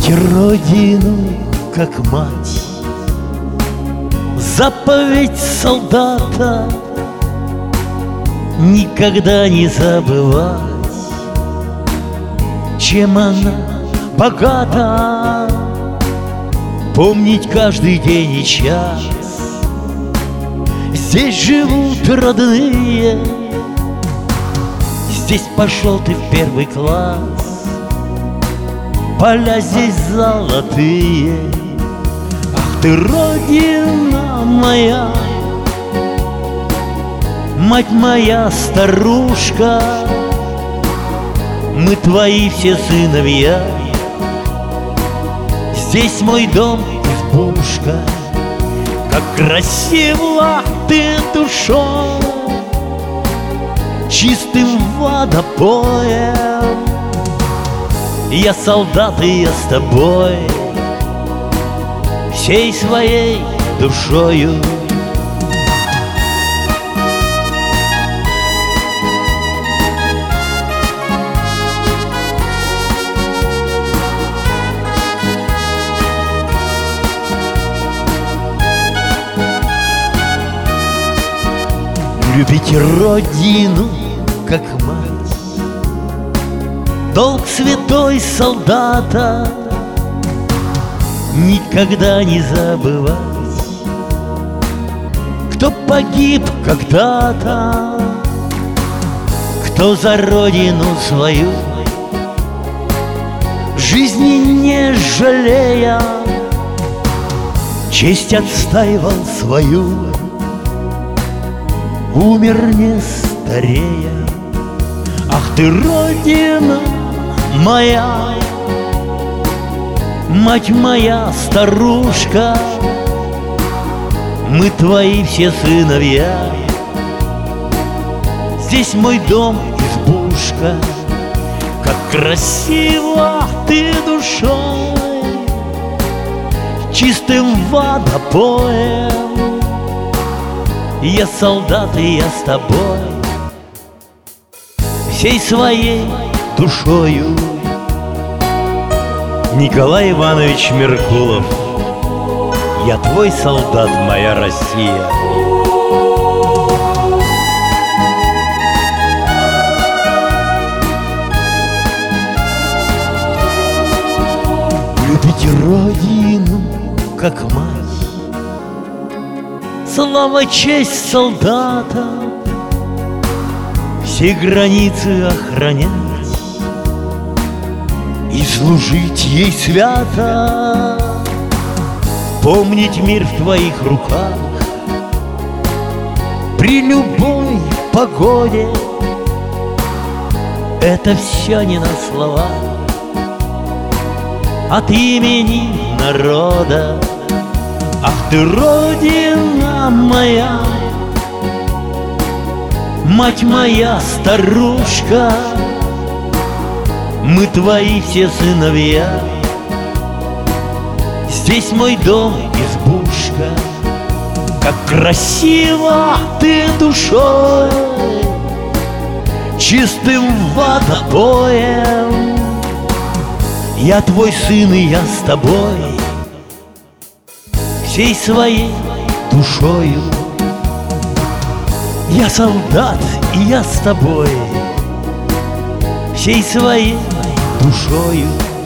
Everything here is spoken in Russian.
Любить родину, как мать, заповедь солдата никогда не забывать, чем она богата. Помнить каждый день и час. Здесь живут родные, здесь пошел ты в первый класс. Поля здесь золотые. Ах ты, родина моя, мать моя старушка, мы твои все сыновья. Здесь мой дом, избушка, как красиво ты душой, чистым водопоем. Я солдат, и я с тобой, всей своей душою. Любить родину, как мать, долг святой солдата никогда не забывать. Кто погиб когда-то, кто за родину свою жизни не жалея честь отстаивал свою, умер не старея. Ах ты, родина моя, мать моя старушка, мы твои все сыновья. Здесь мой дом, избушка, как красиво ты душой, чистым водопоем. Я солдат, и я с тобой, всей своей душою. Николай Иванович Меркулов. Я твой солдат, моя Россия. Любить родину, как мать, слава, честь солдата, все границы охранять и служить ей свято. Помнить мир в твоих руках при любой погоде. Это все не на словах, от имени народа. Ах ты, родина моя, мать моя старушка, мы твои все сыновья. Здесь мой дом, избушка, как красиво ты душой, чистым водопоем. Я твой сын, и я с тобой, всей своей душою. Я солдат, и я с тобой, всей своей душою.